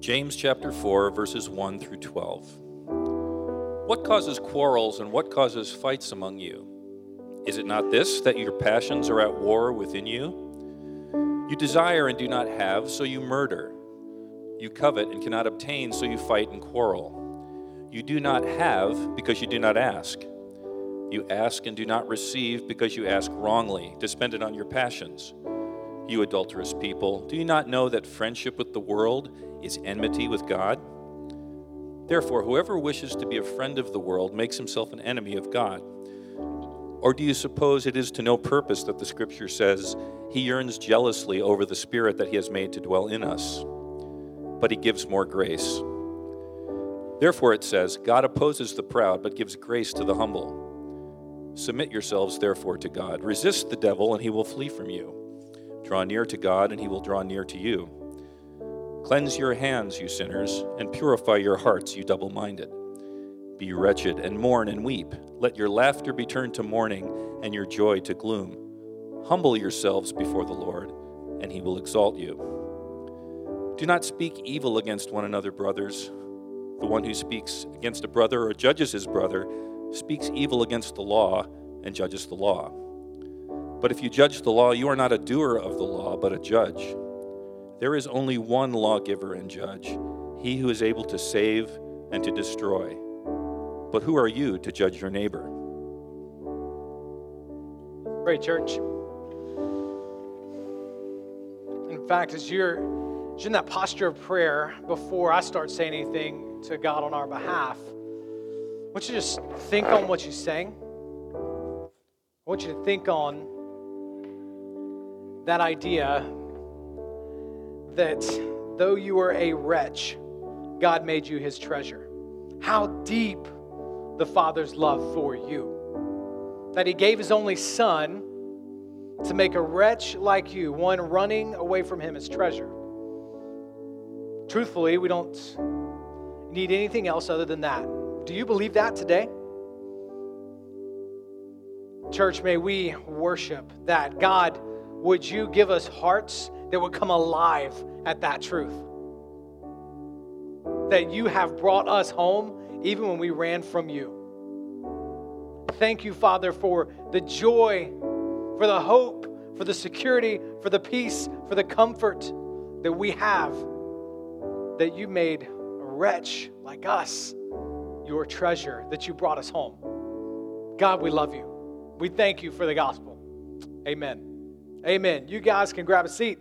James chapter 4, verses 1 through 12. What causes quarrels and what causes fights among you? Is it not this, that your passions are at war within you? You desire and do not have, so you murder. You covet and cannot obtain, so you fight and quarrel. You do not have because you do not ask. You ask and do not receive because you ask wrongly, to spend it on your passions. You adulterous people, do you not know that friendship with the world is enmity with God? Therefore, whoever wishes to be a friend of the world makes himself an enemy of God. Or do you suppose it is to no purpose that the Scripture says, He yearns jealously over the Spirit that He has made to dwell in us? But He gives more grace. Therefore it says, God opposes the proud, but gives grace to the humble. Submit yourselves therefore to God. Resist the devil, and he will flee from you. Draw near to God, and He will draw near to you. Cleanse your hands, you sinners, and purify your hearts, you double-minded. Be wretched, and mourn, and weep. Let your laughter be turned to mourning, and your joy to gloom. Humble yourselves before the Lord, and He will exalt you. Do not speak evil against one another, brothers. The one who speaks against a brother or judges his brother speaks evil against the law and judges the law. But if you judge the law, you are not a doer of the law, but a judge. There is only one lawgiver and judge, He who is able to save and to destroy. But who are you to judge your neighbor? Great, church. In fact, as you're in that posture of prayer, before I start saying anything to God on our behalf, I want you to just think on what you sang. I want you to think on that idea that though you were a wretch, God made you His treasure. How deep the Father's love for you. That He gave His only Son to make a wretch like you, one running away from Him, His treasure. Truthfully, we don't need anything else other than that. Do you believe that today? Church, may we worship that. God, would you give us hearts that would come alive at that truth? That you have brought us home even when we ran from you. Thank you, Father, for the joy, for the hope, for the security, for the peace, for the comfort that we have, that you made a wretch like us your treasure, that you brought us home. God, we love you. We thank you for the gospel. Amen. Amen. You guys can grab a seat.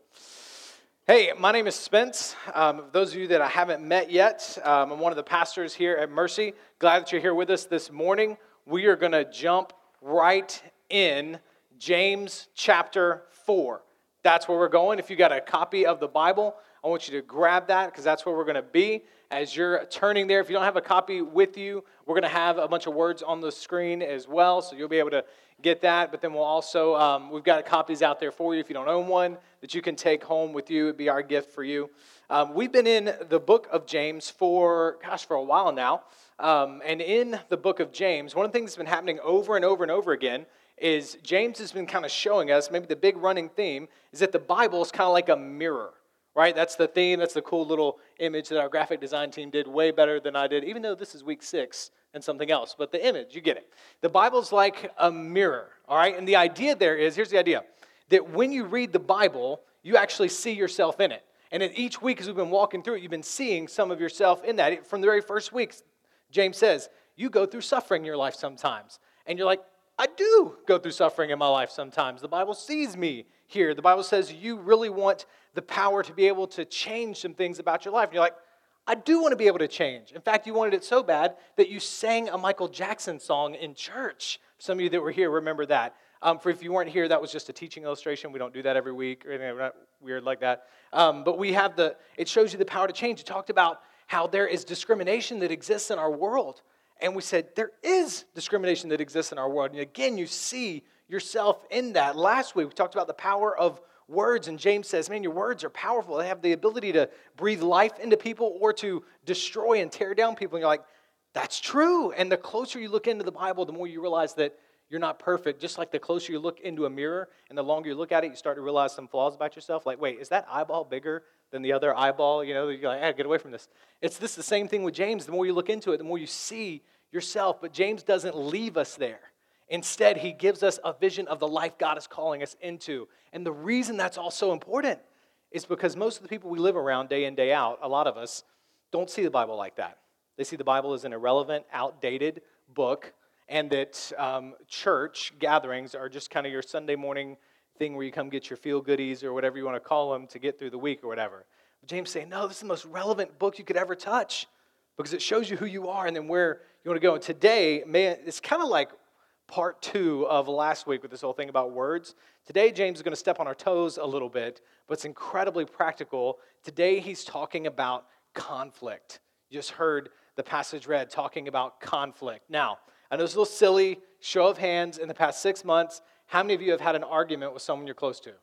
Hey, my name is Spence. Those of you that I haven't met yet, I'm one of the pastors here at Mercy. Glad that you're here with us this morning. We are going to jump right in James chapter 4. That's where we're going. If you got a copy of the Bible, I want you to grab that because that's where we're going to be. As you're turning there, if you don't have a copy with you, we're going to have a bunch of words on the screen as well, so you'll be able to get that. But then we'll also, we've got copies out there for you if you don't own one that you can take home with you. It'd be our gift for you. We've been in the book of James for a while now. And in the book of James, one of the things that's been happening over and over and over again is James has been kind of showing us, maybe the big running theme, is that the Bible is kind of like a mirror. Right? That's the theme. That's the cool little image that our graphic design team did way better than I did, even though this is week 6 and something else. But the image, you get it. The Bible's like a mirror, all right? And the idea there is, here's the idea, that when you read the Bible, you actually see yourself in it. And in each week as we've been walking through it, you've been seeing some of yourself in that. From the very first week, James says, you go through suffering in your life sometimes. And you're like, I do go through suffering in my life sometimes. The Bible sees me here. The Bible says you really want the power to be able to change some things about your life. And you're like, I do want to be able to change. In fact, you wanted it so bad that you sang a Michael Jackson song in church. Some of you that were here remember that. For if you weren't here, that was just a teaching illustration. We don't do that every week or anything weird like that. But we have it shows you the power to change. It talked about how there is discrimination that exists in our world. And we said, there is discrimination that exists in our world. And again, you see yourself in that. Last week, we talked about the power of words. And James says, man, your words are powerful. They have the ability to breathe life into people or to destroy and tear down people. And you're like, that's true. And the closer you look into the Bible, the more you realize that You're not perfect. Just like the closer you look into a mirror and the longer you look at it, you start to realize some flaws about yourself. Like, wait, is that eyeball bigger than the other eyeball? You know, you're like, hey, get away from this. It's the same thing with James. The more you look into it, the more you see yourself. But James doesn't leave us there. Instead, he gives us a vision of the life God is calling us into. And the reason that's all so important is because most of the people we live around day in, day out, a lot of us, don't see the Bible like that. They see the Bible as an irrelevant, outdated book, and that church gatherings are just kind of your Sunday morning thing where you come get your feel-goodies or whatever you want to call them to get through the week or whatever. But James is saying, no, this is the most relevant book you could ever touch because it shows you who you are and then where you want to go. And today, man, it's kind of like part 2 of last week with this whole thing about words. Today, James is going to step on our toes a little bit, but it's incredibly practical. Today, he's talking about conflict. You just heard the passage read talking about conflict. Now, I know it's a little silly, show of hands, in the past 6 months, how many of you have had an argument with someone you're close to?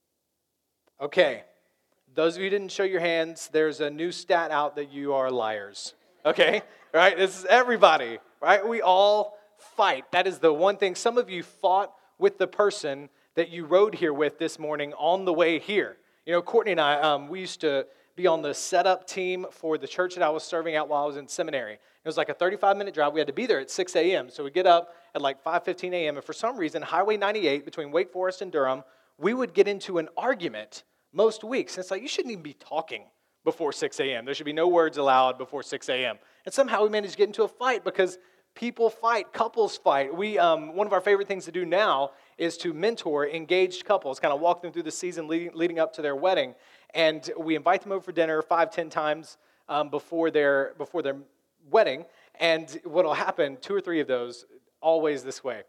Okay. Those of you who didn't show your hands, there's a new stat out that you are liars. Okay? Right? This is everybody. Right? We all fight. That is the one thing. Some of you fought with the person that you rode here with this morning on the way here. You know, Courtney and I, we used to be on the setup team for the church that I was serving at while I was in seminary. It was like a 35-minute drive. We had to be there at 6 a.m. So we get up at like 5:15 a.m. And for some reason, Highway 98 between Wake Forest and Durham, we would get into an argument most weeks. And it's like, you shouldn't even be talking before 6 a.m. There should be no words allowed before 6 a.m. And somehow we managed to get into a fight because people fight, couples fight. We one of our favorite things to do now is to mentor engaged couples, kind of walk them through the season leading up to their wedding. And we invite them over for dinner 5-10 times before their wedding. And what will happen, 2 or 3 of those, always this way.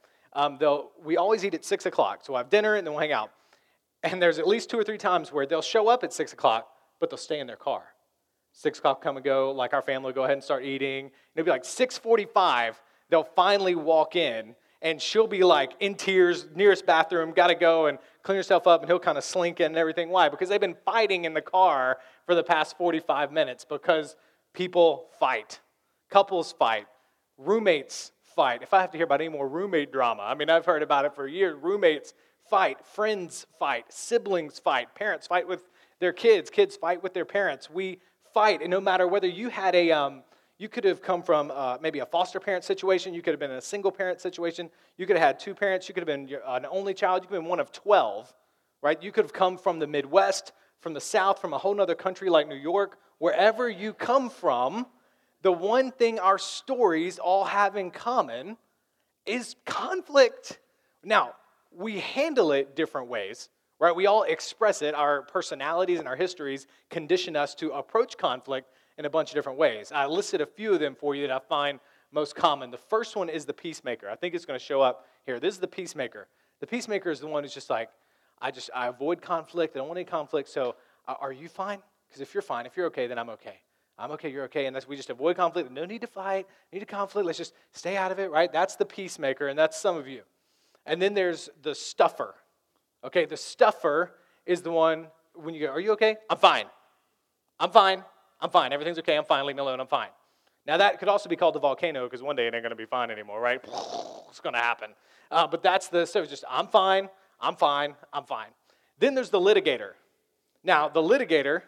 We always eat at 6 o'clock. So we'll have dinner and then we'll hang out. And there's at least 2 or 3 times where they'll show up at 6 o'clock, but they'll stay in their car. 6 o'clock come and go, like our family will go ahead and start eating. And it'll be like 6:45, they'll finally walk in, and she'll be like in tears, nearest bathroom, got to go and clean herself up, and he'll kind of slink in and everything. Why? Because they've been fighting in the car for the past 45 minutes because people fight. Couples fight. Roommates fight. If I have to hear about any more roommate drama, I mean, I've heard about it for years. Roommates fight. Friends fight. Siblings fight. Parents fight with their kids. Kids fight with their parents. We fight. And no matter whether you had you could have come from maybe a foster parent situation. You could have been in a single parent situation. You could have had 2 parents. You could have been an only child. You could have been one of 12, right? You could have come from the Midwest, from the South, from a whole other country like New York. Wherever you come from, the one thing our stories all have in common is conflict. Now, we handle it different ways, right? We all express it. Our personalities and our histories condition us to approach conflict in a bunch of different ways. I listed a few of them for you that I find most common. The first one is the peacemaker. I think it's going to show up here. This is the peacemaker. The peacemaker is the one who's just like, I avoid conflict. I don't want any conflict. So are you fine? Because if you're fine, if you're okay, then I'm okay. I'm okay, you're okay. And we just avoid conflict. No need to fight. No need to conflict. Let's just stay out of it, right? That's the peacemaker, and that's some of you. And then there's the stuffer. Okay, the stuffer is the one when you go, are you okay? I'm fine. I'm fine. I'm fine. Everything's okay. I'm fine. Leave me alone. I'm fine. Now, that could also be called the volcano because one day it ain't going to be fine anymore, right? It's going to happen. But that's so it's just, I'm fine. I'm fine. I'm fine. Then there's the litigator. Now, the litigator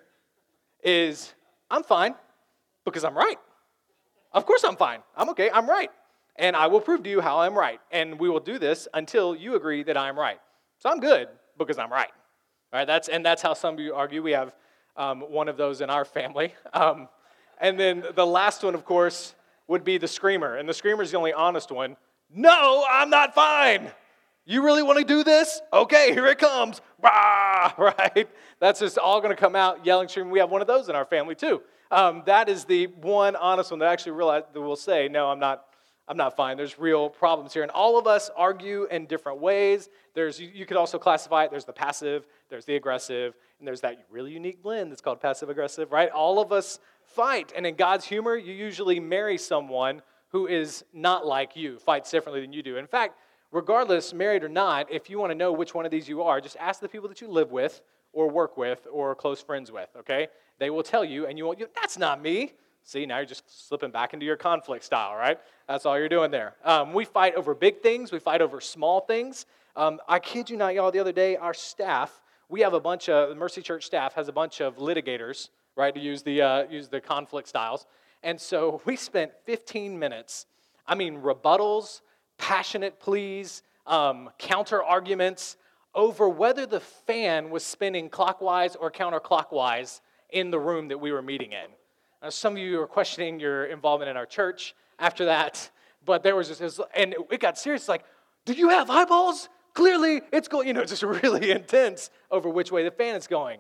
is, I'm fine because I'm right. Of course I'm fine. I'm okay. I'm right. And I will prove to you how I'm right. And we will do this until you agree that I'm right. So I'm good because I'm right. All right, that's how some of you argue. We have one of those in our family. And then the last one, of course, would be the screamer. And the screamer is the only honest one. No, I'm not fine. You really want to do this? Okay, here it comes. Rah, right? That's just all going to come out yelling, screaming. We have one of those in our family too. That is the one honest one that actually will say, no, I'm not fine. There's real problems here. And all of us argue in different ways. You could also classify it. There's the passive, there's the aggressive, and there's that really unique blend that's called passive-aggressive, right? All of us fight. And in God's humor, you usually marry someone who is not like you, fights differently than you do. In fact, regardless, married or not, if you want to know which one of these you are, just ask the people that you live with or work with or are close friends with, okay? They will tell you, and you won't, that's not me. See, now you're just slipping back into your conflict style, right? That's all you're doing there. We fight over big things. We fight over small things. I kid you not, y'all, the other day, our staff, we have the Mercy Church staff has a bunch of litigators, right, to use the conflict styles. And so we spent 15 minutes, rebuttals, passionate pleas, counter arguments over whether the fan was spinning clockwise or counterclockwise in the room that we were meeting in. Now, some of you are questioning your involvement in our church after that, but there was just, and it got serious, like, do you have eyeballs? Clearly, it's going, just really intense over which way the fan is going.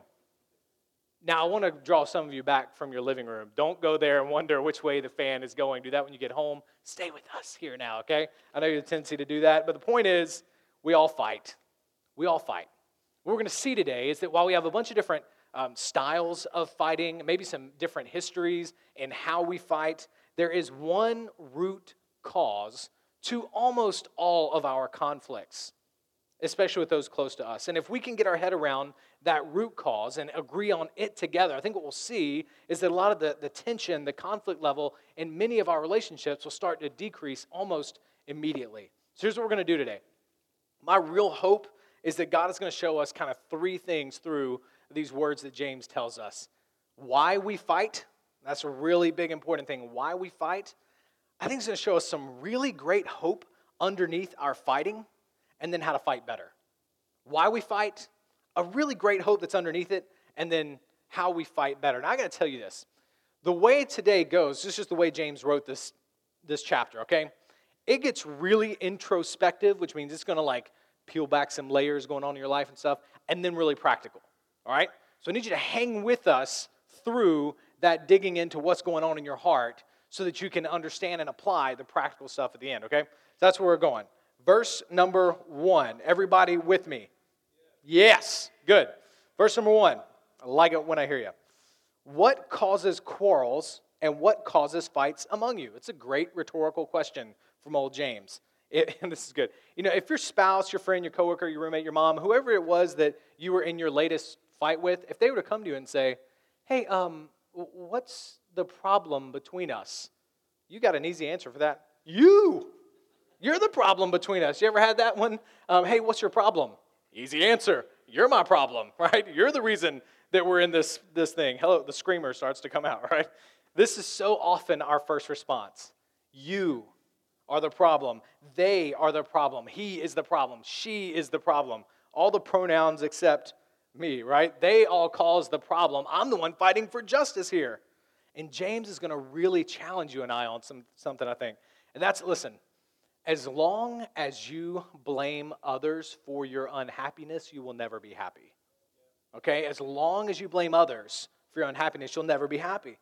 Now, I want to draw some of you back from your living room. Don't go there and wonder which way the fan is going. Do that when you get home. Stay with us here now, okay? I know you have a tendency to do that, but the point is, we all fight. We all fight. What we're going to see today is that while we have a bunch of different styles of fighting, maybe some different histories in how we fight, there is one root cause to almost all of our conflicts, especially with those close to us. And if we can get our head around that root cause and agree on it together, I think what we'll see is that a lot of the tension, the conflict level in many of our relationships will start to decrease almost immediately. So here's what we're going to do today. My real hope is that God is going to show us kind of three things through these words that James tells us. Why we fight, that's a really big important thing. Why we fight, I think it's going to show us some really great hope underneath our fighting, and then how to fight better. Why we fight, a really great hope that's underneath it, and then how we fight better. Now, I got to tell you this. The way today goes, this is just the way James wrote this chapter, okay? It gets really introspective, which means it's going to peel back some layers going on in your life and stuff, and then really practical, all right? So I need you to hang with us through that digging into what's going on in your heart so that you can understand and apply the practical stuff at the end, okay? So that's where we're going. Verse number 1. Everybody with me? Yes. Good. Verse number 1. I like it when I hear you. What causes quarrels and what causes fights among you? It's a great rhetorical question from old James. And this is good. If your spouse, your friend, your coworker, your roommate, your mom, whoever it was that you were in your latest fight with, if they were to come to you and say, hey, what's the problem between us? You got an easy answer for that. You're the problem between us. You ever had that one? Hey, what's your problem? Easy answer. You're my problem, right? You're the reason that we're in this thing. Hello, the screamer starts to come out, right? This is so often our first response. You are the problem. They are the problem. He is the problem. She is the problem. All the pronouns except me, right? They all cause the problem. I'm the one fighting for justice here. And James is going to really challenge you and I on something, I think. And that's, listen, as long as you blame others for your unhappiness, you will never be happy. Okay? As long as you blame others for your unhappiness, you'll never be happy.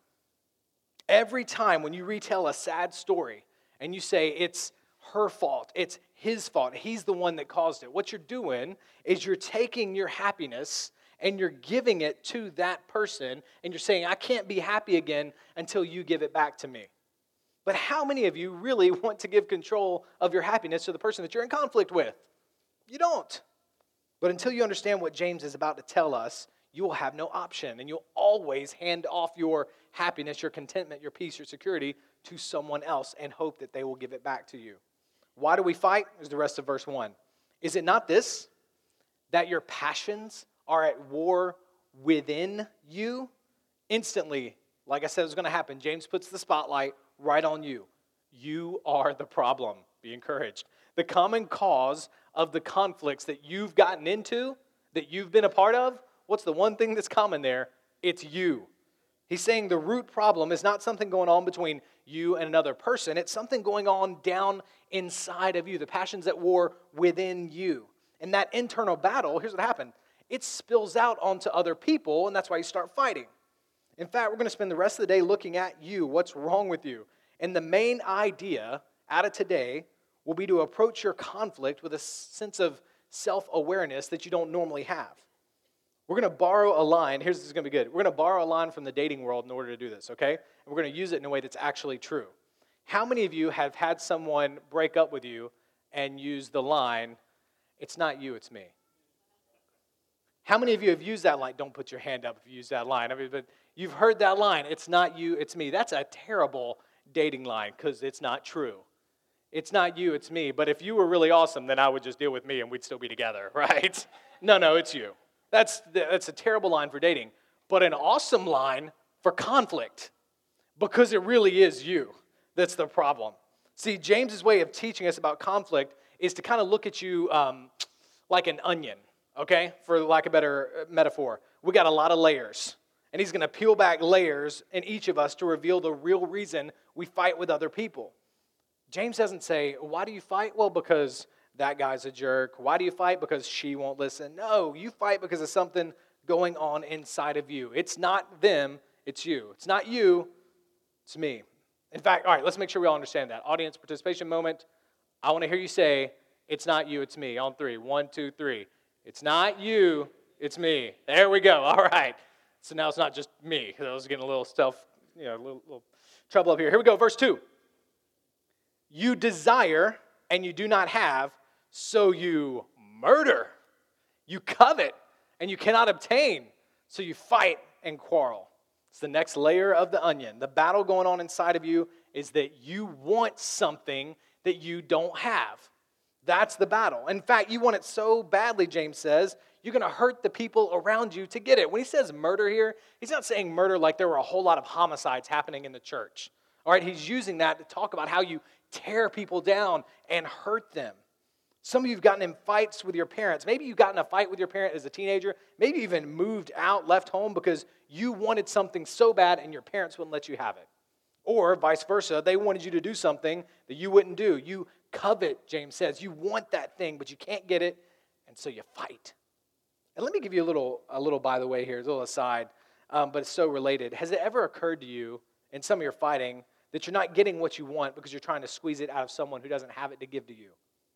Every time when you retell a sad story and you say it's her fault, it's his fault, he's the one that caused it, what you're doing is you're taking your happiness and you're giving it to that person and you're saying, I can't be happy again until you give it back to me. But how many of you really want to give control of your happiness to the person that you're in conflict with? You don't. But until you understand what James is about to tell us, you will have no option, and you'll always hand off your happiness, your contentment, your peace, your security to someone else and hope that they will give it back to you. Why do we fight? Is the rest of verse 1. Is it not this, that your passions are at war within you? Instantly, like I said, it's going to happen. James puts the spotlight right on you. You are the problem. Be encouraged. The common cause of the conflicts that you've gotten into, that you've been a part of, what's the one thing that's common there? It's you. He's saying the root problem is not something going on between you and another person. It's something going on down inside of you. The passion's at war within you. And that internal battle, here's what happened. It spills out onto other people, and that's why you start fighting. In fact, we're going to spend the rest of the day looking at you, what's wrong with you. And the main idea out of today will be to approach your conflict with a sense of self-awareness that you don't normally have. We're going to borrow a line. This is going to be good. We're going to borrow a line from the dating world in order to do this, okay? And we're going to use it in a way that's actually true. How many of you have had someone break up with you and use the line, it's not you, it's me? How many of you have used that line? Don't put your hand up if you use that line. But You've heard that line, it's not you, it's me. That's a terrible dating line because it's not true. It's not you, it's me. But if you were really awesome, then I would just deal with me and we'd still be together, right? No, it's you. That's a terrible line for dating, but an awesome line for conflict because it really is you that's the problem. See, James's way of teaching us about conflict is to kind of look at you like an onion, okay? For lack of a better metaphor. We got a lot of layers. And he's going to peel back layers in each of us to reveal the real reason we fight with other people. James doesn't say, why do you fight? Well, because that guy's a jerk. Why do you fight? Because she won't listen. No, you fight because of something going on inside of you. It's not them, it's you. It's not you, it's me. In fact, all right, let's make sure we all understand that. Audience participation moment. I want to hear you say, it's not you, it's me. On 3. 1, 2, 3. It's not you, it's me. There we go. All right. So now it's not just me. I was getting a little little trouble up here. Here we go, verse 2. You desire and you do not have, so you murder. You covet and you cannot obtain, so you fight and quarrel. It's the next layer of the onion. The battle going on inside of you is that you want something that you don't have. That's the battle. In fact, you want it so badly, James says, you're going to hurt the people around you to get it. When he says murder here, he's not saying murder like there were a whole lot of homicides happening in the church. All right, he's using that to talk about how you tear people down and hurt them. Some of you have gotten in fights with your parents. Maybe you got in a fight with your parent as a teenager. Maybe you even moved out, left home because you wanted something so bad and your parents wouldn't let you have it. Or vice versa, they wanted you to do something that you wouldn't do. You covet, James says. You want that thing, but you can't get it, and so you fight. And let me give you a little by the way here, a little aside, but it's so related. Has it ever occurred to you in some of your fighting that you're not getting what you want because you're trying to squeeze it out of someone who doesn't have it to give to you?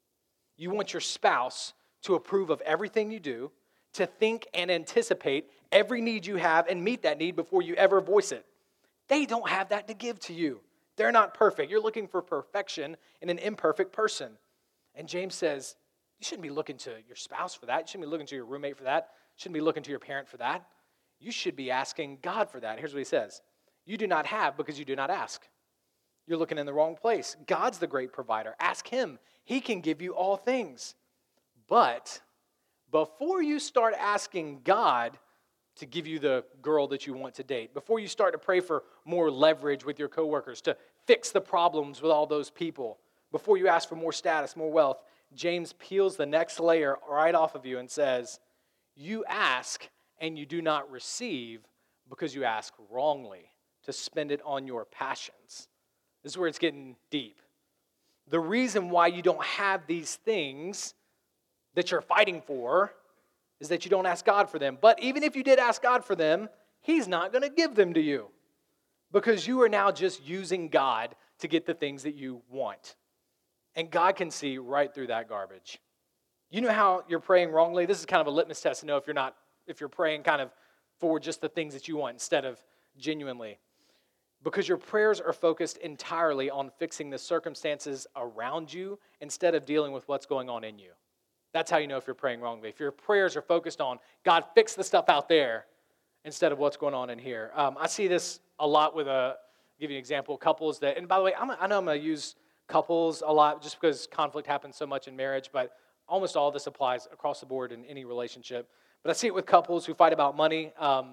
You want your spouse to approve of everything you do, to think and anticipate every need you have and meet that need before you ever voice it. They don't have that to give to you. They're not perfect. You're looking for perfection in an imperfect person. And James says, you shouldn't be looking to your spouse for that. You shouldn't be looking to your roommate for that. You shouldn't be looking to your parent for that. You should be asking God for that. Here's what he says. You do not have because you do not ask. You're looking in the wrong place. God's the great provider. Ask him. He can give you all things. But before you start asking God to give you the girl that you want to date, before you start to pray for more leverage with your coworkers, to fix the problems with all those people, before you ask for more status, more wealth, James peels the next layer right off of you and says, you ask and you do not receive because you ask wrongly to spend it on your passions. This is where it's getting deep. The reason why you don't have these things that you're fighting for is that you don't ask God for them. But even if you did ask God for them, he's not going to give them to you because you are now just using God to get the things that you want. And God can see right through that garbage. You know how you're praying wrongly? This is kind of a litmus test to know if you're praying kind of for just the things that you want instead of genuinely. Because your prayers are focused entirely on fixing the circumstances around you instead of dealing with what's going on in you. That's how you know if you're praying wrongly. If your prayers are focused on, God, fix the stuff out there instead of what's going on in here. I see this a lot with, give you an example, couples that, and by the way, I know I'm going to use couples a lot just because conflict happens so much in marriage, but almost all this applies across the board in any relationship. But I see it with couples who fight about money.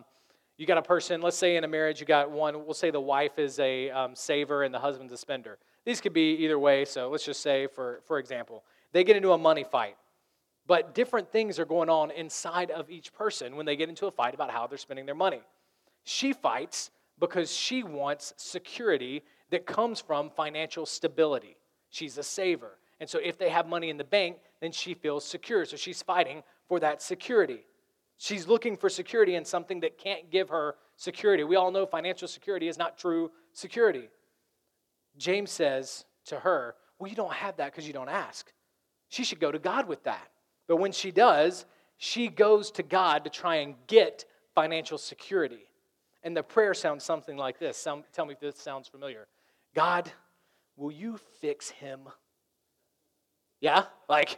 You got a person, let's say in a marriage, you got one, we'll say the wife is a saver and the husband's a spender. These could be either way, so let's just say, for example, they get into a money fight. But different things are going on inside of each person when they get into a fight about how they're spending their money. She fights because she wants security that comes from financial stability. She's a saver. And so if they have money in the bank, then she feels secure. So she's fighting for that security. She's looking for security in something that can't give her security. We all know financial security is not true security. James says to her, well, you don't have that because you don't ask. She should go to God with that. But when she does, she goes to God to try and get financial security. And the prayer sounds something like this. Tell me if this sounds familiar. God, will you fix him? Yeah? Like,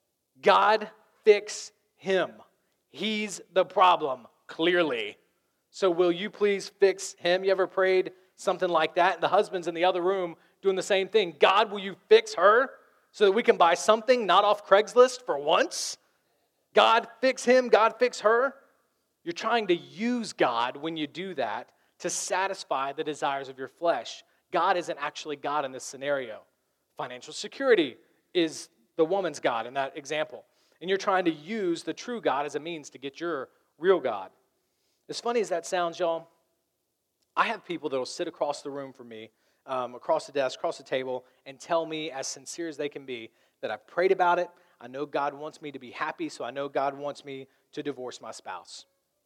God, fix him. He's the problem, clearly. So will you please fix him? You ever prayed something like that? And the husband's in the other room doing the same thing. God, will you fix her so that we can buy something not off Craigslist for once? God, fix him. God, fix her. You're trying to use God when you do that to satisfy the desires of your flesh. God isn't actually God in this scenario. Financial security is the woman's God in that example. And you're trying to use the true God as a means to get your real God. As funny as that sounds, y'all, I have people that will sit across the room from me, across the desk, across the table, and tell me as sincere as they can be that I've prayed about it. I know God wants me to be happy, so I know God wants me to divorce my spouse.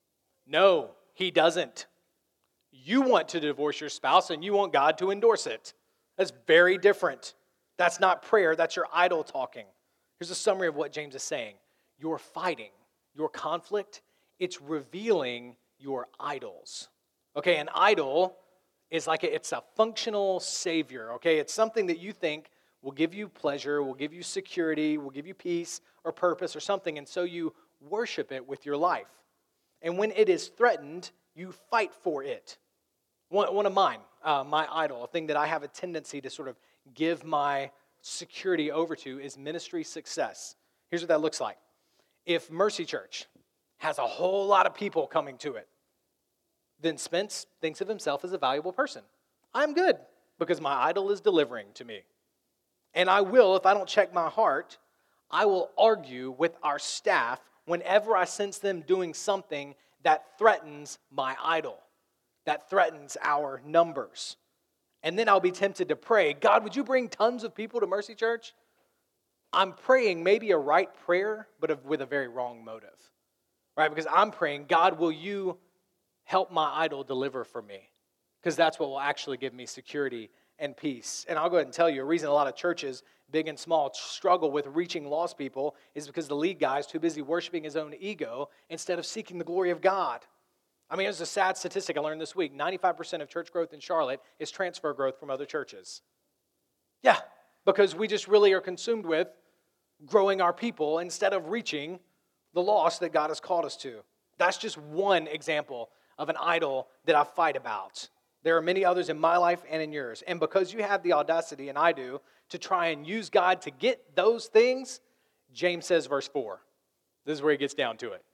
No, he doesn't. You want to divorce your spouse, and you want God to endorse it. That's very different. That's not prayer. That's your idol talking. Here's a summary of what James is saying. You're fighting. Your conflict, it's revealing your idols. Okay, an idol is like it's a functional savior. Okay, it's something that you think will give you pleasure, will give you security, will give you peace or purpose or something, and so you worship it with your life. And when it is threatened, you fight for it. One of mine, my idol, a thing that I have a tendency to sort of give my security over to is ministry success. Here's what that looks like. If Mercy Church has a whole lot of people coming to it, then Spence thinks of himself as a valuable person. I'm good because my idol is delivering to me. And I will, if I don't check my heart, I will argue with our staff whenever I sense them doing something that threatens my idol, that threatens our numbers. And then I'll be tempted to pray, God, would you bring tons of people to Mercy Church? I'm praying maybe a right prayer, but with a very wrong motive, right? Because I'm praying, God, will you help my idol deliver for me? Because that's what will actually give me security and peace. And I'll go ahead and tell you, a reason a lot of churches, big and small, struggle with reaching lost people is because the lead guy is too busy worshiping his own ego instead of seeking the glory of God. I mean, it's a sad statistic I learned this week. 95% of church growth in Charlotte is transfer growth from other churches. Yeah, because we just really are consumed with growing our people instead of reaching the lost that God has called us to. That's just one example of an idol that I fight about. There are many others in my life and in yours. And because you have the audacity, and I do, to try and use God to get those things, James says, verse 4. This is where he gets down to it.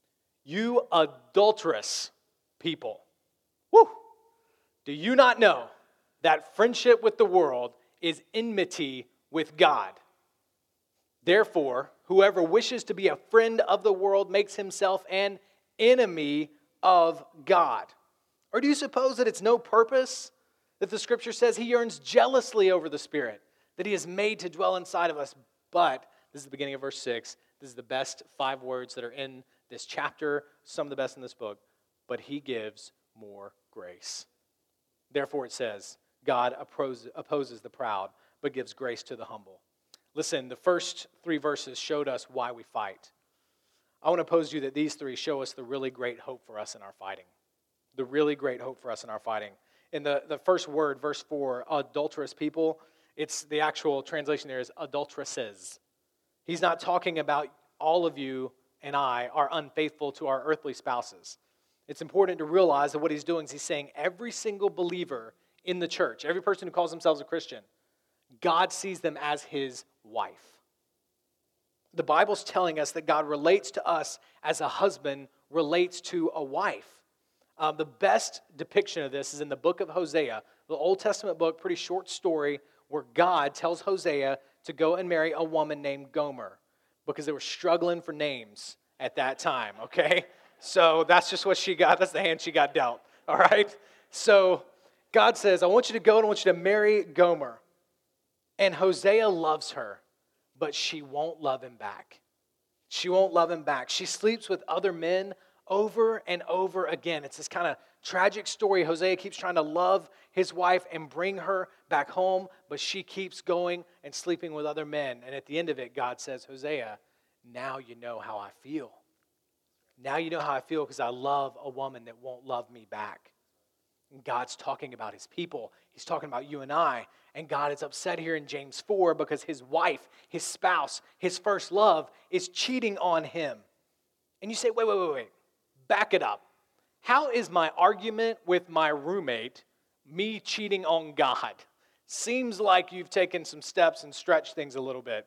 You adulterous people. Woo! Do you not know that friendship with the world is enmity with God? Therefore, whoever wishes to be a friend of the world makes himself an enemy of God. Or do you suppose that it's no purpose that the scripture says he yearns jealously over the Spirit that he has made to dwell inside of us? But, this is the beginning of verse 6, this is the best 5 words that are in this chapter, some of the best in this book. But he gives more grace. Therefore it says, God opposes the proud, but gives grace to the humble. Listen, the first 3 verses showed us why we fight. I want to pose to you that these 3 show us the really great hope for us in our fighting. The really great hope for us in our fighting. In the first word, verse 4, adulterous people, it's the actual translation there is adulteresses. He's not talking about all of you and I are unfaithful to our earthly spouses. It's important to realize that what he's doing is he's saying every single believer in the church, every person who calls themselves a Christian, God sees them as his wife. The Bible's telling us that God relates to us as a husband relates to a wife. The best depiction of this is in the book of Hosea, the Old Testament book, pretty short story, where God tells Hosea to go and marry a woman named Gomer because they were struggling for names at that time, okay? So that's just what she got. That's the hand she got dealt, all right? So God says, I want you to go and I want you to marry Gomer. And Hosea loves her, but she won't love him back. She won't love him back. She sleeps with other men over and over again. It's this kind of tragic story. Hosea keeps trying to love his wife and bring her back home, but she keeps going and sleeping with other men. And at the end of it, God says, Hosea, now you know how I feel. Now you know how I feel because I love a woman that won't love me back. And God's talking about his people. He's talking about you and I. And God is upset here in James 4 because his wife, his spouse, his first love is cheating on him. And you say, wait. Back it up. How is my argument with my roommate me cheating on God? Seems like you've taken some steps and stretched things a little bit.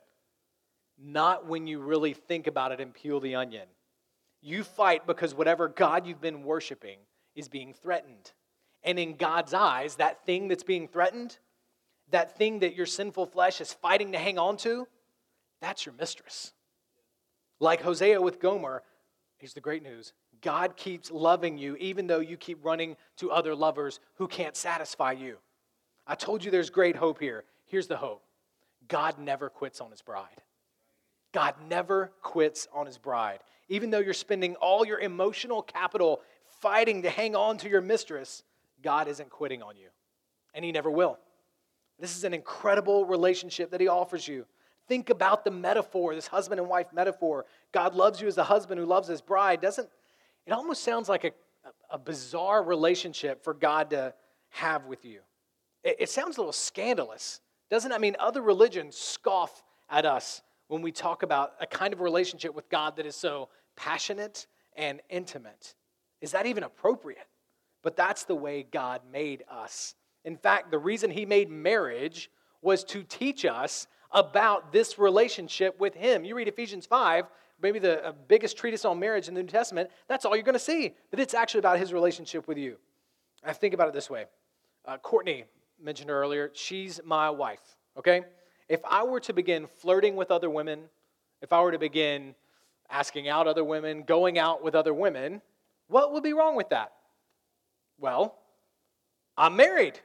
Not when you really think about it and peel the onion. You fight because whatever God you've been worshiping is being threatened. And in God's eyes, that thing that's being threatened, that thing that your sinful flesh is fighting to hang on to, that's your mistress. Like Hosea with Gomer, here's the great news. God keeps loving you even though you keep running to other lovers who can't satisfy you. I told you there's great hope here. Here's the hope. God never quits on his bride. God never quits on his bride. Even though you're spending all your emotional capital fighting to hang on to your mistress, God isn't quitting on you. And he never will. This is an incredible relationship that he offers you. Think about the metaphor, this husband and wife metaphor. God loves you as a husband who loves his bride. It almost sounds like a bizarre relationship for God to have with you. It sounds a little scandalous, doesn't it? I mean, other religions scoff at us when we talk about a kind of relationship with God that is so passionate and intimate. Is that even appropriate? But that's the way God made us. In fact, the reason he made marriage was to teach us about this relationship with him. You read Ephesians 5, maybe the biggest treatise on marriage in the New Testament, that's all you're going to see, that it's actually about his relationship with you. I think about it this way. Courtney mentioned earlier, she's my wife, okay? If I were to begin flirting with other women, if I were to begin asking out other women, going out with other women, what would be wrong with that? Well, I'm married.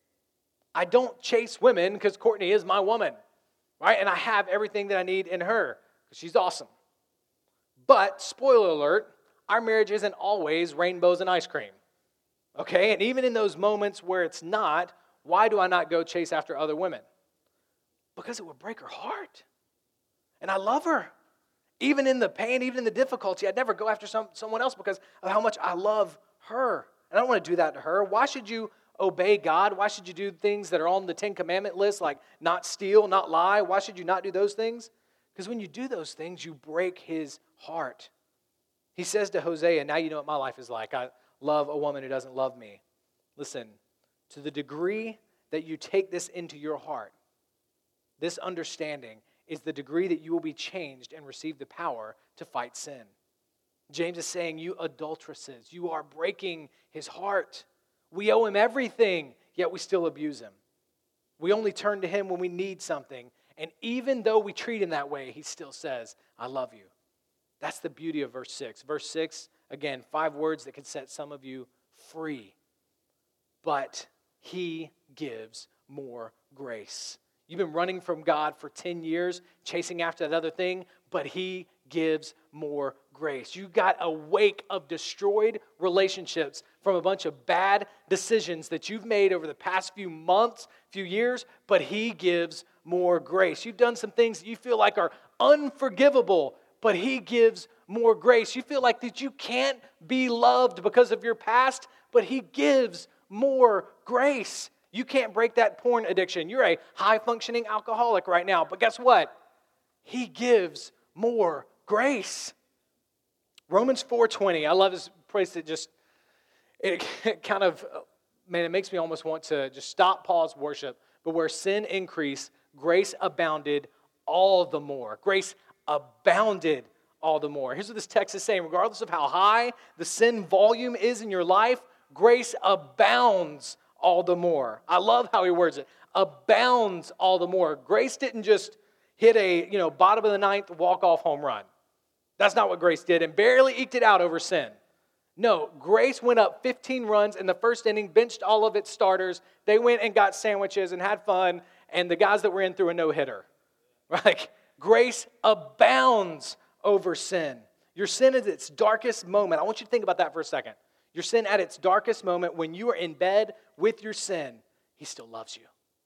I don't chase women because Courtney is my woman, right? And I have everything that I need in her because she's awesome. But, spoiler alert, our marriage isn't always rainbows and ice cream, okay? And even in those moments where it's not, why do I not go chase after other women? Because it would break her heart. And I love her. Even in the pain, even in the difficulty, I'd never go after someone else because of how much I love her. And I don't want to do that to her. Why should you obey God? Why should you do things that are on the 10 Commandment list, like not steal, not lie? Why should you not do those things? Because when you do those things, you break his heart. He says to Hosea, now you know what my life is like. I love a woman who doesn't love me. Listen, to the degree that you take this into your heart, this understanding is the degree that you will be changed and receive the power to fight sin. James is saying, you adulteresses, you are breaking his heart. We owe him everything, yet we still abuse him. We only turn to him when we need something. And even though we treat him that way, he still says, I love you. That's the beauty of verse 6. Verse 6, again, 5 words that could set some of you free. But he gives more grace. You've been running from God for 10 years, chasing after that other thing, but he gives more grace. You got a wake of destroyed relationships from a bunch of bad decisions that you've made over the past few months, few years, but he gives more grace. You've done some things that you feel like are unforgivable, but he gives more grace. You feel like that you can't be loved because of your past, but he gives more grace. You can't break that porn addiction. You're a high-functioning alcoholic right now, but guess what? He gives more grace. Romans 4:20, I love this place that just, it kind of, man, it makes me almost want to just stop, pause, worship. But where sin increased, grace abounded all the more. Grace abounded all the more. Here's what this text is saying. Regardless of how high the sin volume is in your life, grace abounds all the more. I love how he words it. Abounds all the more. Grace didn't just hit a, bottom of the ninth walk-off home run. That's not what grace did, and barely eked it out over sin. No, grace went up 15 runs in the first inning, benched all of its starters. They went and got sandwiches and had fun, and the guys that were in threw a no-hitter. Like, grace abounds over sin. Your sin at its darkest moment. I want you to think about that for a second. Your sin at its darkest moment, when you are in bed with your sin, he still loves you.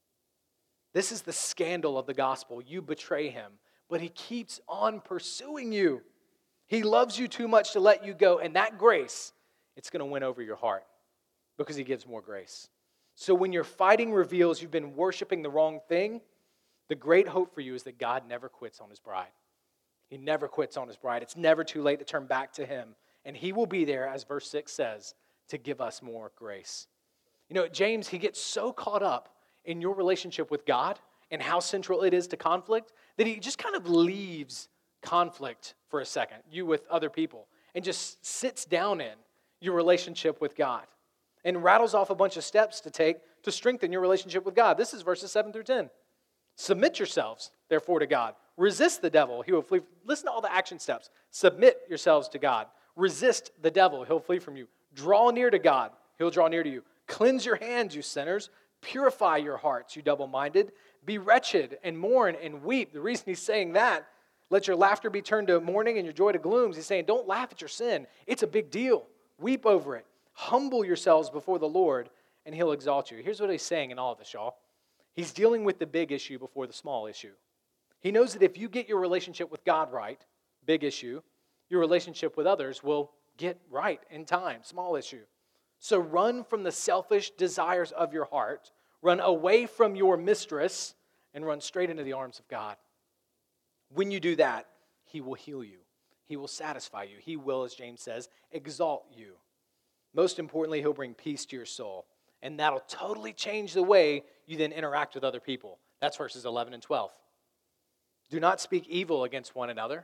This is the scandal of the gospel. You betray him, but he keeps on pursuing you. He loves you too much to let you go, and that grace, it's going to win over your heart because he gives more grace. So when your fighting reveals you've been worshiping the wrong thing, the great hope for you is that God never quits on his bride. He never quits on his bride. It's never too late to turn back to him And he will be there, as verse 6 says, to give us more grace. You know, James, he gets so caught up in your relationship with God and how central it is to conflict that he just kind of leaves conflict for a second, you with other people, and just sits down in your relationship with God and rattles off a bunch of steps to take to strengthen your relationship with God. This is verses 7 through 10. Submit yourselves, therefore, to God. Resist the devil, he will flee. Listen to all the action steps. Submit yourselves to God. Resist the devil, he'll flee from you. Draw near to God, he'll draw near to you. Cleanse your hands, you sinners. Purify your hearts, you double-minded. Be wretched and mourn and weep. The reason he's saying that, let your laughter be turned to mourning and your joy to gloom. He's saying, don't laugh at your sin. It's a big deal. Weep over it. Humble yourselves before the Lord, and he'll exalt you. Here's what he's saying in all of this, y'all. He's dealing with the big issue before the small issue. He knows that if you get your relationship with God right, big issue, your relationship with others will get right in time, small issue. So run from the selfish desires of your heart, run away from your mistress, and run straight into the arms of God. When you do that, he will heal you. He will satisfy you. He will, as James says, exalt you. Most importantly, he'll bring peace to your soul. And that'll totally change the way you then interact with other people. That's verses 11 and 12. Do not speak evil against one another.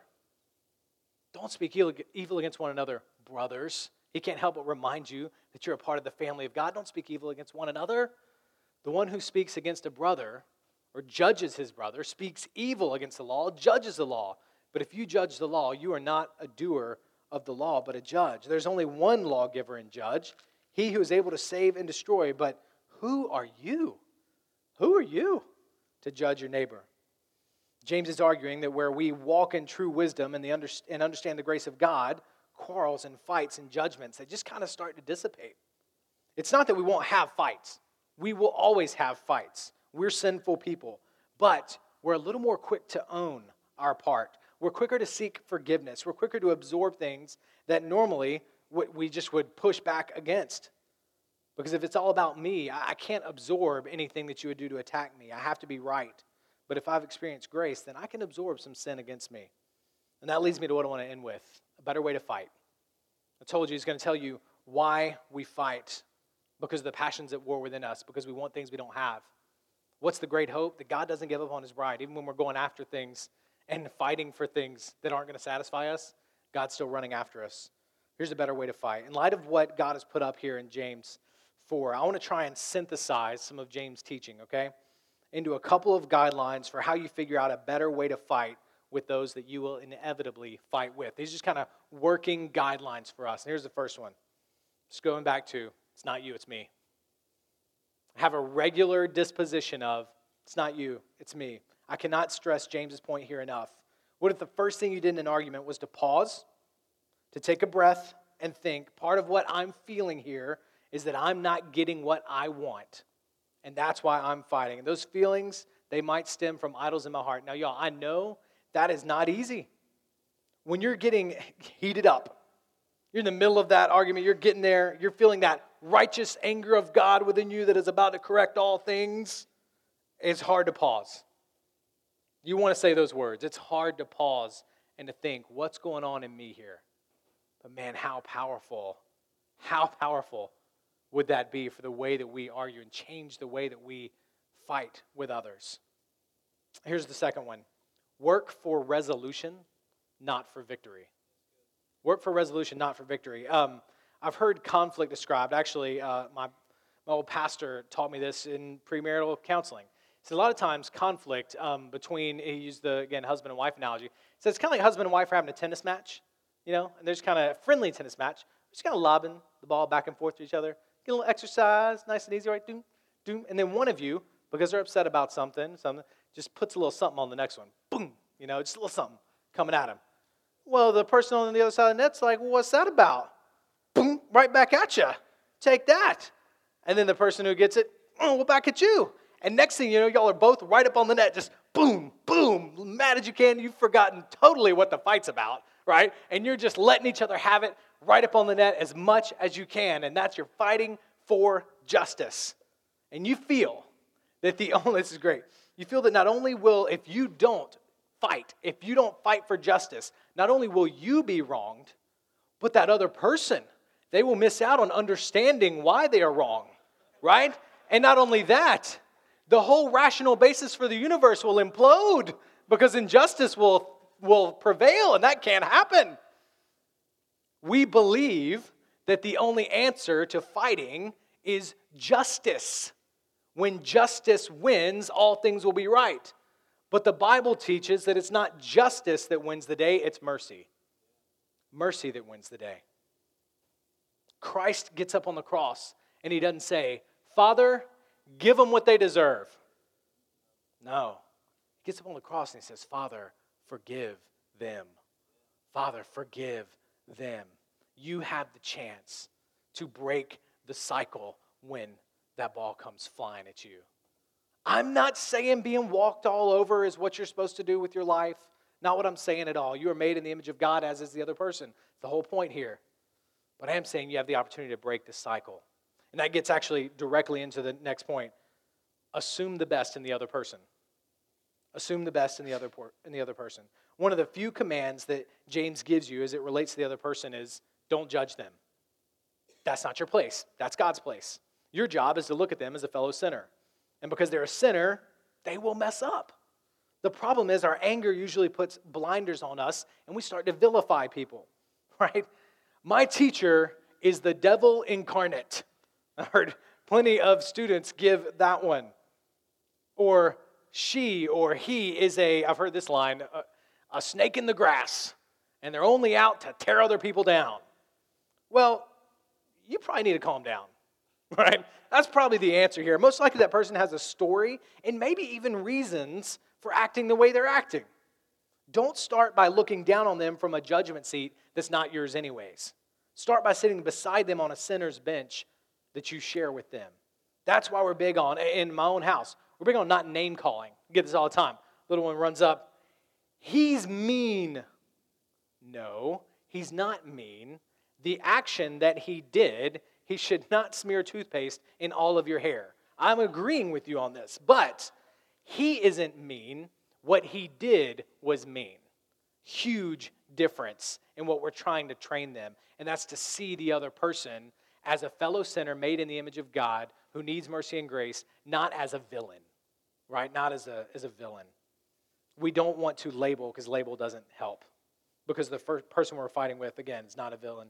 Don't speak evil against one another, brothers. He can't help but remind you that you're a part of the family of God. Don't speak evil against one another. The one who speaks against a brother or judges his brother speaks evil against the law, judges the law. But if you judge the law, you are not a doer of the law, but a judge. There's only one lawgiver and judge, he who is able to save and destroy. But who are you? Who are you to judge your neighbor? James is arguing that where we walk in true wisdom and understand the grace of God, quarrels and fights and judgments, they just kind of start to dissipate. It's not that we won't have fights. We will always have fights. We're sinful people. But we're a little more quick to own our part. We're quicker to seek forgiveness. We're quicker to absorb things that normally we just would push back against. Because if it's all about me, I can't absorb anything that you would do to attack me. I have to be right. But if I've experienced grace, then I can absorb some sin against me. And that leads me to what I want to end with, a better way to fight. I told you he's going to tell you why we fight, because of the passions at war within us, because we want things we don't have. What's the great hope? That God doesn't give up on his bride. Even when we're going after things and fighting for things that aren't going to satisfy us, God's still running after us. Here's a better way to fight. In light of what God has put up here in James 4, I want to try and synthesize some of James' teaching, okay, into a couple of guidelines for how you figure out a better way to fight with those that you will inevitably fight with. These are just kind of working guidelines for us. And here's the first one. Just going back to, it's not you, it's me. Have a regular disposition of, it's not you, it's me. I cannot stress James's point here enough. What if the first thing you did in an argument was to pause, to take a breath, and think, part of what I'm feeling here is that I'm not getting what I want. And that's why I'm fighting. And those feelings, they might stem from idols in my heart. Now, y'all, I know that is not easy. When you're getting heated up, you're in the middle of that argument, you're getting there, you're feeling that righteous anger of God within you that is about to correct all things, it's hard to pause. You want to say those words. It's hard to pause and to think, what's going on in me here? But man, how powerful would that be for the way that we argue and change the way that we fight with others? Here's the second one. Work for resolution, not for victory. Work for resolution, not for victory. I've heard conflict described. Actually, my old pastor taught me this in premarital counseling. He said a lot of times conflict between, he used the, again, husband and wife analogy. He said it's kind of like husband and wife are having a tennis match, you know, and there's kind of a friendly tennis match. Just kind of lobbing the ball back and forth to each other. Get a little exercise, nice and easy, right? Doom, doom. And then one of you, because they're upset about something, just puts a little something on the next one. Boom, you know, just a little something coming at him. Well, the person on the other side of the net's like, well, what's that about? Boom, right back at you. Take that. And then the person who gets it, oh, well, back at you. And next thing you know, y'all are both right up on the net, just boom, boom, mad as you can. You've forgotten totally what the fight's about, right? And you're just letting each other have it right up on the net as much as you can. And that's your fighting for justice. And you feel that this is great. You feel that not only will, if you don't fight for justice, not only will you be wronged, But that other person, they will miss out on understanding why they are wrong, right? And not only that, the whole rational basis for the universe will implode because injustice will prevail, and that can't happen. We believe that the only answer to fighting is justice. When justice wins, all things will be right. But the Bible teaches that it's not justice that wins the day, it's mercy. Mercy that wins the day. Christ gets up on the cross and he doesn't say, Father, give them what they deserve. No. He gets up on the cross and he says, Father, forgive them. Father, forgive them. You have the chance to break the cycle when that ball comes flying at you. I'm not saying being walked all over is what you're supposed to do with your life. Not what I'm saying at all. You are made in the image of God, as is the other person. The whole point here. But I am saying you have the opportunity to break this cycle. And that gets actually directly into the next point. Assume the best in the other person. Assume the best in the other person. One of the few commands that James gives you as it relates to the other person is don't judge them. That's not your place. That's God's place. Your job is to look at them as a fellow sinner. And because they're a sinner, they will mess up. The problem is our anger usually puts blinders on us and we start to vilify people, right? My teacher is the devil incarnate. I heard plenty of students give that one. Or she or he is I've heard this line, a snake in the grass, and they're only out to tear other people down. Well, you probably need to calm down, right? That's probably the answer here. Most likely that person has a story and maybe even reasons for acting the way they're acting. Don't start by looking down on them from a judgment seat that's not yours anyways. Start by sitting beside them on a sinner's bench that you share with them. That's why we're big on, in my own house, we're big on not name calling. We get this all the time. Little one runs up, he's mean. No, he's not mean. The action that he did, he should not smear toothpaste in all of your hair. I'm agreeing with you on this, but he isn't mean. What he did was mean. Huge difference in what we're trying to train them, and that's to see the other person as a fellow sinner made in the image of God who needs mercy and grace, not as a villain, right? Not as a villain. We don't want to label because label doesn't help because the first person we're fighting with, again, is not a villain.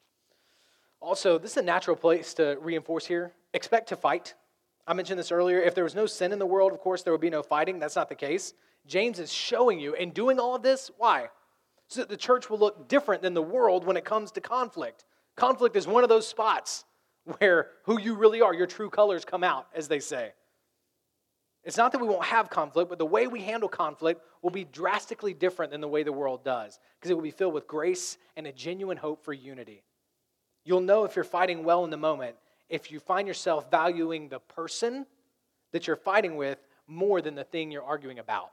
Also, this is a natural place to reinforce here. Expect to fight. I mentioned this earlier. If there was no sin in the world, of course, there would be no fighting. That's not the case. James is showing you and doing all of this. Why? So that the church will look different than the world when it comes to conflict. Conflict is one of those spots where who you really are, your true colors come out, as they say. It's not that we won't have conflict, but the way we handle conflict will be drastically different than the way the world does, because it will be filled with grace and a genuine hope for unity. You'll know if you're fighting well in the moment if you find yourself valuing the person that you're fighting with more than the thing you're arguing about.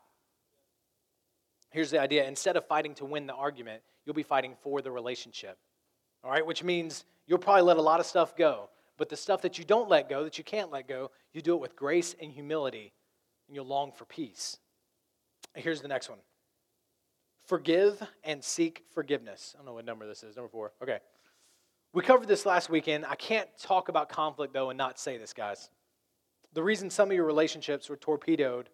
Here's the idea. Instead of fighting to win the argument, you'll be fighting for the relationship. All right, which means you'll probably let a lot of stuff go. But the stuff that you don't let go, that you can't let go, you do it with grace and humility, and you'll long for peace. Here's the next one. Forgive and seek forgiveness. I don't know what number this is. Number 4. Okay. We covered this last weekend. I can't talk about conflict, though, and not say this, guys. The reason some of your relationships were torpedoed,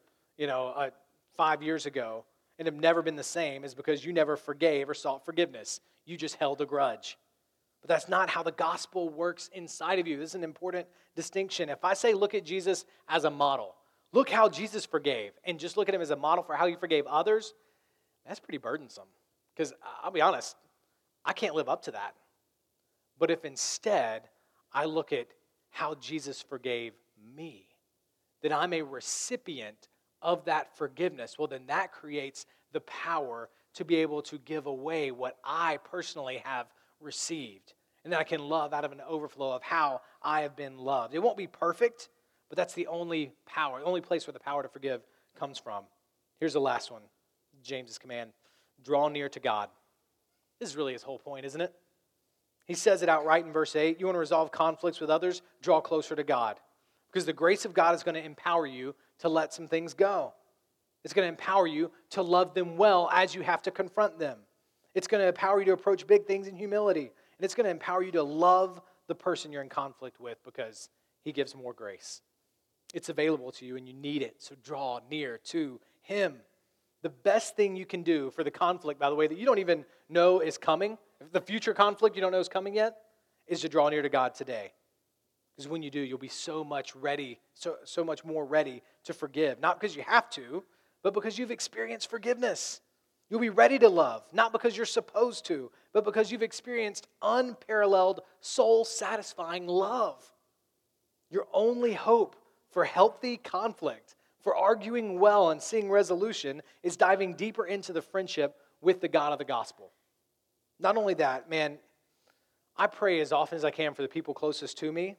5 years ago and have never been the same is because you never forgave or sought forgiveness. You just held a grudge. But that's not how the gospel works inside of you. This is an important distinction. If I say look at Jesus as a model, look how Jesus forgave, and just look at him as a model for how he forgave others, that's pretty burdensome. Because I'll be honest, I can't live up to that. But if instead I look at how Jesus forgave me, that I'm a recipient of that forgiveness, well, then that creates the power to be able to give away what I personally have received. And then I can love out of an overflow of how I have been loved. It won't be perfect, but that's the only power, the only place where the power to forgive comes from. Here's the last one, James's command. Draw near to God. This is really his whole point, isn't it? He says it outright in verse 8. You want to resolve conflicts with others? Draw closer to God. Because the grace of God is going to empower you to let some things go. It's going to empower you to love them well as you have to confront them. It's going to empower you to approach big things in humility. And it's going to empower you to love the person you're in conflict with because he gives more grace. It's available to you and you need it. So draw near to him. The best thing you can do for the conflict, by the way, that you don't even know is coming, the future conflict you don't know is coming yet, is to draw near to God today. Because when you do, you'll be so much ready, so much more ready to forgive. Not because you have to, but because you've experienced forgiveness. You'll be ready to love, not because you're supposed to, but because you've experienced unparalleled, soul-satisfying love. Your only hope for healthy conflict, for arguing well and seeing resolution, is diving deeper into the friendship with the God of the gospel. Not only that, man, I pray as often as I can for the people closest to me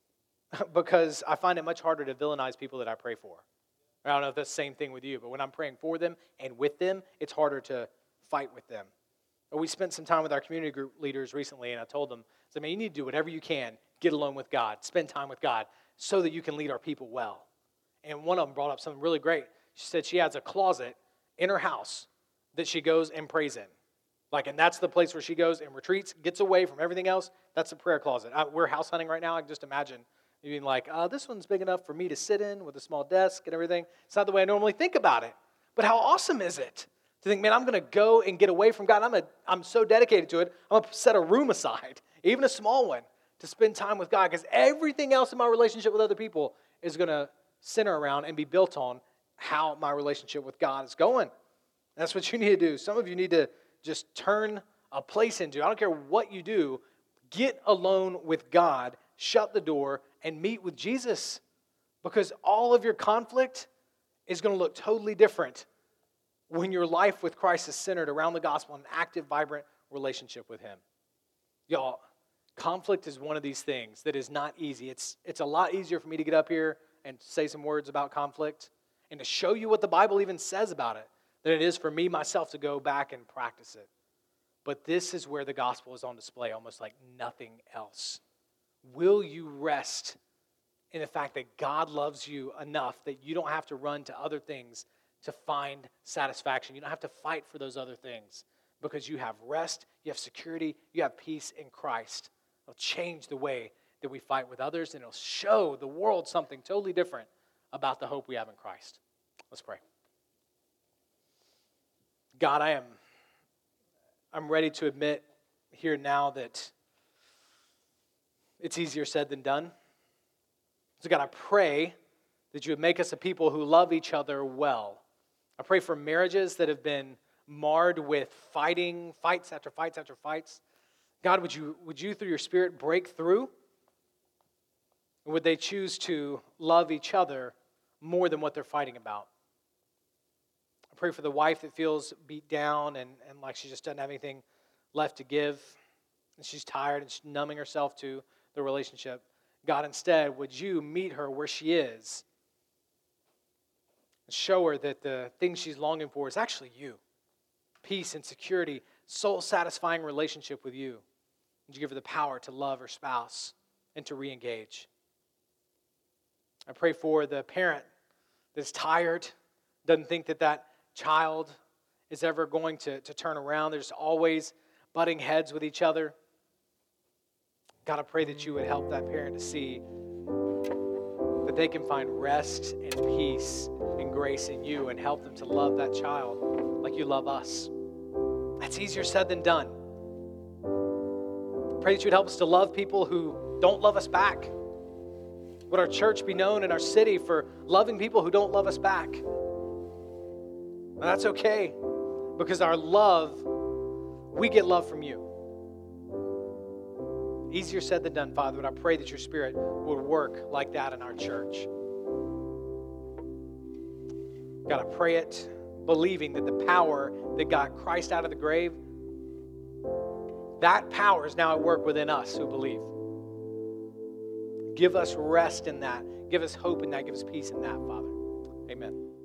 because I find it much harder to villainize people that I pray for. I don't know if that's the same thing with you, but when I'm praying for them and with them, it's harder to fight with them. We spent some time with our community group leaders recently, and I told them, I said, man, you need to do whatever you can, get alone with God, spend time with God, so that you can lead our people well. And one of them brought up something really great. She said she has a closet in her house that she goes and prays in. And that's the place where she goes and retreats, gets away from everything else. That's a prayer closet. We're house hunting right now. I can just imagine you being like, this one's big enough for me to sit in with a small desk and everything. It's not the way I normally think about it. But how awesome is it to think, man, I'm going to go and get away from God. I'm so dedicated to it. I'm going to set a room aside, even a small one, to spend time with God. Because everything else in my relationship with other people is going to center around and be built on how my relationship with God is going. That's what you need to do. Some of you need to just turn a place into. I don't care what you do. Get alone with God, shut the door, and meet with Jesus. Because all of your conflict is going to look totally different when your life with Christ is centered around the gospel and an active, vibrant relationship with him. Y'all, conflict is one of these things that is not easy. It's a lot easier for me to get up here and say some words about conflict and to show you what the Bible even says about it than it is for me, myself, to go back and practice it. But this is where the gospel is on display, almost like nothing else. Will you rest in the fact that God loves you enough that you don't have to run to other things to find satisfaction? You don't have to fight for those other things because you have rest, you have security, you have peace in Christ. It'll change the way that we fight with others, and it'll show the world something totally different about the hope we have in Christ. Let's pray. God, I'm ready to admit here now that it's easier said than done. So God, I pray that you would make us a people who love each other well. I pray for marriages that have been marred with fights after fights after fights. God, would you through your Spirit break through? Would they choose to love each other more than what they're fighting about? I pray for the wife that feels beat down and like she just doesn't have anything left to give. And she's tired and she's numbing herself to the relationship. God, instead, would you meet her where she is and show her that the thing she's longing for is actually you. Peace and security, soul-satisfying relationship with you. Would you give her the power to love her spouse and to re-engage? I pray for the parent that's tired, doesn't think that child is ever going to turn around. There's always butting heads with each other. God, I pray that you would help that parent to see that they can find rest and peace and grace in you and help them to love that child like you love us. That's easier said than done. I pray that you would help us to love people who don't love us back. Would our church be known in our city for loving people who don't love us back? And that's okay, because our love, we get love from you. Easier said than done, Father, but I pray that your Spirit would work like that in our church. God, I pray it believing that the power that got Christ out of the grave, that power is now at work within us who believe. Give us rest in that. Give us hope in that. Give us peace in that, Father. Amen.